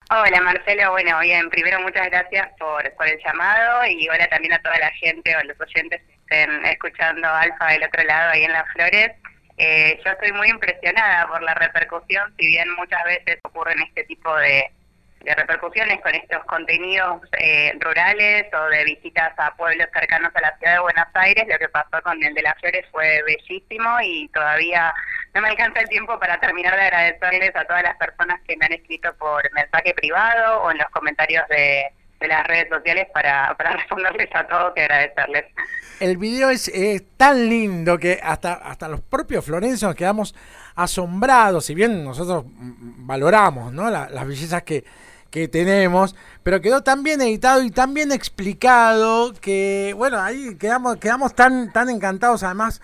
Hola Marcelo, bueno, bien, primero muchas gracias por el llamado y hola también a toda la gente o los oyentes que estén escuchando Alfa del otro lado ahí en Las Flores. Yo estoy muy impresionada por la repercusión, si bien muchas veces ocurren este tipo de repercusiones con estos contenidos rurales o de visitas a pueblos cercanos a la ciudad de Buenos Aires. Lo que pasó con el de Las Flores fue bellísimo y todavía no me alcanza el tiempo para terminar de agradecerles a todas las personas que me han escrito por mensaje privado o en los comentarios de las redes sociales para responderles a todos y agradecerles. El video es tan lindo que hasta los propios florenses nos quedamos asombrados, si bien nosotros valoramos, ¿no? Las bellezas que tenemos, pero quedó tan bien editado y tan bien explicado que, bueno, ahí quedamos tan encantados, además,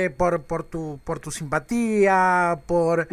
por tu simpatía, por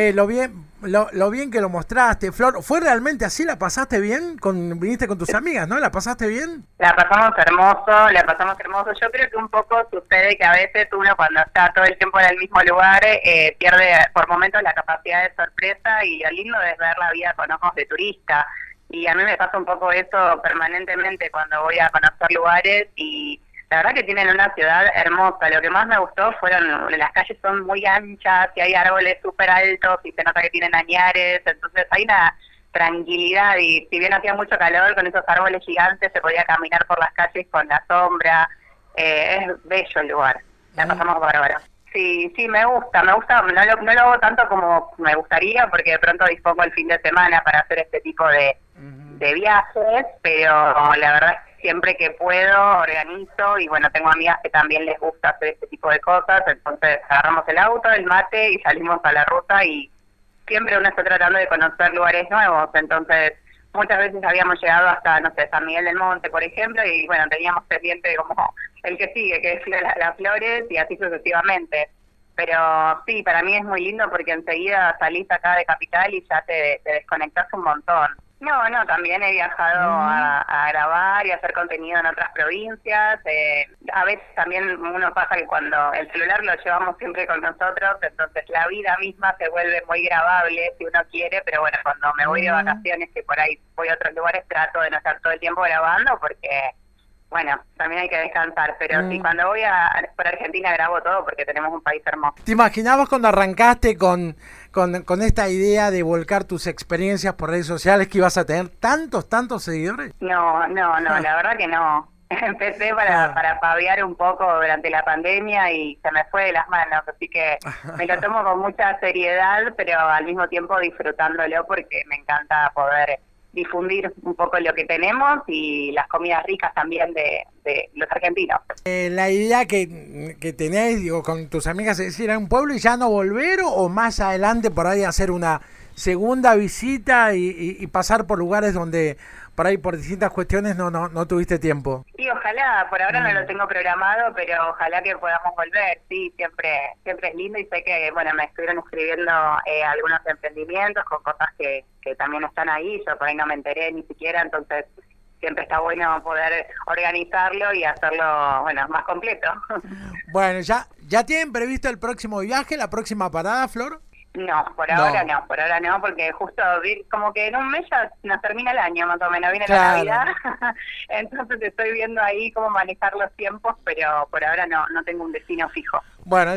lo bien que lo mostraste. Flor, ¿fue realmente así? ¿La pasaste bien? Viniste con tus amigas, ¿no? ¿La pasaste bien? La pasamos hermoso, la pasamos hermoso. Yo creo que un poco sucede que a veces uno cuando está todo el tiempo en el mismo lugar pierde por momentos la capacidad de sorpresa y lo lindo es ver la vida con ojos de turista. Y a mí me pasa un poco eso permanentemente cuando voy a conocer lugares y la verdad que tienen una ciudad hermosa. Lo que más me gustó fueron, las calles son muy anchas y hay árboles súper altos y se nota que tienen añares, entonces hay una tranquilidad y si bien hacía mucho calor con esos árboles gigantes se podía caminar por las calles con la sombra. Es bello el lugar, la pasamos bárbaro. Sí, sí, me gusta, no lo hago tanto como me gustaría porque de pronto dispongo el fin de semana para hacer este tipo de viajes, pero la verdad es que siempre que puedo organizo y bueno, tengo amigas que también les gusta hacer este tipo de cosas, entonces agarramos el auto, el mate y salimos a la ruta y siempre uno está tratando de conocer lugares nuevos, entonces muchas veces habíamos llegado hasta, no sé, San Miguel del Monte, por ejemplo, y bueno, teníamos pendiente como el que sigue, que es las Flores, y así sucesivamente. Pero sí, para mí es muy lindo porque enseguida salís acá de Capital y ya te desconectás un montón. No, también he viajado a grabar y a hacer contenido en otras provincias. A veces también uno pasa que cuando el celular lo llevamos siempre con nosotros, entonces la vida misma se vuelve muy grabable si uno quiere, pero bueno, cuando me voy de vacaciones, que por ahí voy a otros lugares, trato de no estar todo el tiempo grabando porque, bueno, también hay que descansar. Pero sí, cuando voy por Argentina grabo todo porque tenemos un país hermoso. ¿Te imaginabas cuando arrancaste con esta idea de volcar tus experiencias por redes sociales que ibas a tener tantos seguidores? No, la verdad que no. Empecé para paviar un poco durante la pandemia y se me fue de las manos, así que me lo tomo con mucha seriedad, pero al mismo tiempo disfrutándolo porque me encanta poder difundir un poco lo que tenemos y las comidas ricas también de los argentinos. La idea que tenés, digo, con tus amigas es ir a un pueblo y ya no volver o más adelante por ahí hacer una segunda visita y pasar por lugares donde por ahí por distintas cuestiones no tuviste tiempo. Sí, ojalá, por ahora no lo tengo programado, pero ojalá que podamos volver, sí, siempre es lindo y sé que, bueno, me estuvieron escribiendo algunos emprendimientos con cosas que también están ahí, yo por ahí no me enteré ni siquiera, entonces siempre está bueno poder organizarlo y hacerlo, bueno, más completo. Bueno, ¿ya tienen previsto el próximo viaje, la próxima parada, Flor? No, por ahora no, porque justo como que en un mes ya nos termina el año más o menos, viene la Navidad, entonces estoy viendo ahí cómo manejar los tiempos, pero por ahora no tengo un destino fijo. Bueno,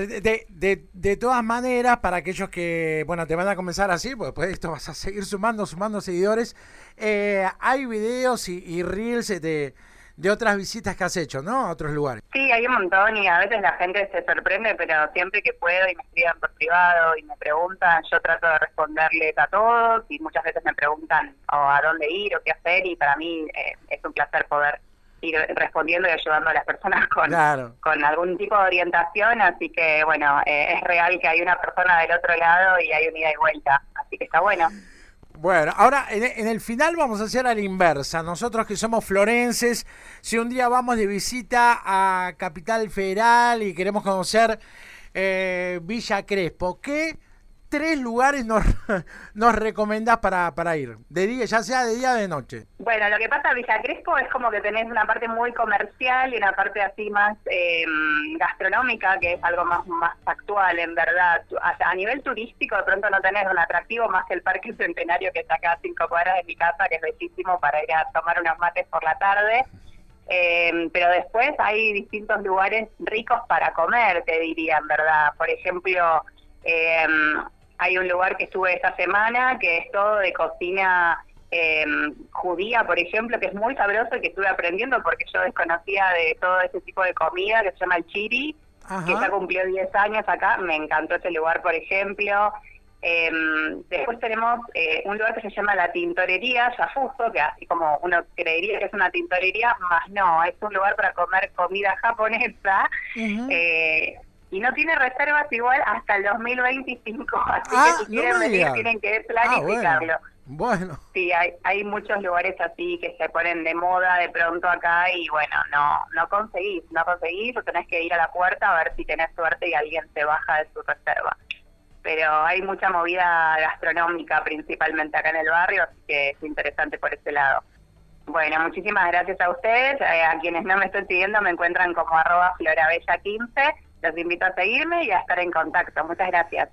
de todas maneras, para aquellos que, bueno, te van a comenzar así, pues después de esto vas a seguir sumando seguidores, hay videos y reels de otras visitas que has hecho, ¿no? A otros lugares. Sí, hay un montón y a veces la gente se sorprende, pero siempre que puedo y me escriben por privado y me preguntan, yo trato de responderles a todos y muchas veces me preguntan a dónde ir o qué hacer y para mí es un placer poder ir respondiendo y ayudando a las personas con algún tipo de orientación, así que bueno, es real que hay una persona del otro lado y hay un ida y vuelta, así que está bueno. Bueno, ahora en el final vamos a hacer a la inversa. Nosotros que somos florenses, si un día vamos de visita a Capital Federal y queremos conocer Villa Crespo, ¿qué 3 lugares nos recomendás para ir? De día, ya sea de día o de noche. Bueno, lo que pasa en Villa Crespo es como que tenés una parte muy comercial y una parte así más gastronómica, que es algo más actual, en verdad. A nivel turístico, de pronto no tenés un atractivo más que el Parque Centenario, que está acá a 5 cuadras de mi casa, que es bellísimo para ir a tomar unos mates por la tarde. Pero después hay distintos lugares ricos para comer, te diría, en verdad. Por ejemplo, hay un lugar que estuve esta semana que es todo de cocina judía, por ejemplo, que es muy sabroso y que estuve aprendiendo porque yo desconocía de todo ese tipo de comida, que se llama el chiri, que ya cumplió 10 años acá. Me encantó ese lugar, por ejemplo. Después tenemos un lugar que se llama La Tintorería Yafuso, que así como uno creería que es una tintorería, más no, es un lugar para comer comida japonesa. Y no tiene reservas igual hasta el 2025, así que si quieren venir tienen que planificarlo. Bueno. Sí, hay muchos lugares así que se ponen de moda de pronto acá y bueno, no conseguís, o tenés que ir a la puerta a ver si tenés suerte y alguien te baja de su reserva. Pero hay mucha movida gastronómica principalmente acá en el barrio, así que es interesante por ese lado. Bueno, muchísimas gracias a ustedes. A quienes no me estén siguiendo me encuentran como @florabella15. Los invito a seguirme y a estar en contacto. Muchas gracias.